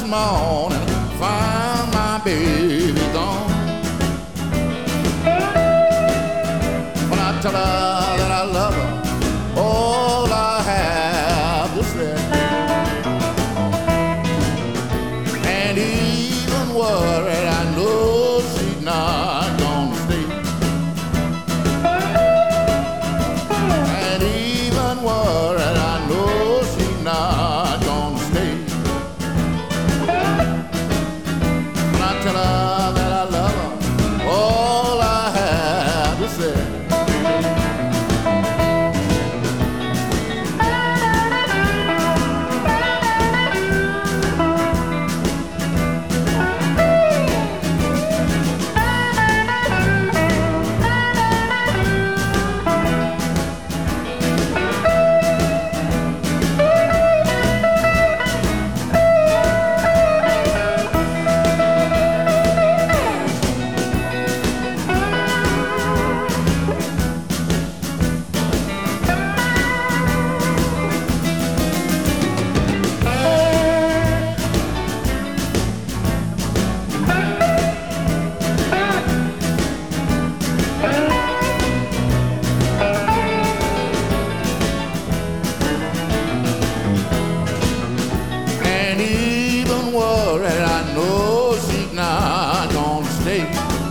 morning, find my baby gone. When I tell her that I love her, all I have to say, and even worried, I know she's not gonna stay. And even worried, I know she's not gonna stay. When I tell her that I love her, all I have to say, worried, I know she's not gonna stay.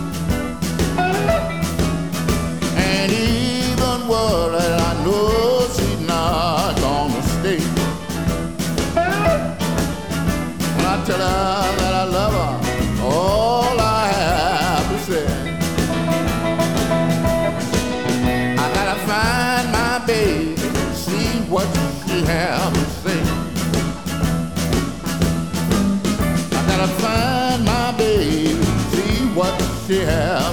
And even worried, I know she's not gonna stay. When I tell her that I love her, all I have to say, I gotta find my baby, see what she has to say. Gotta find my baby, see what she has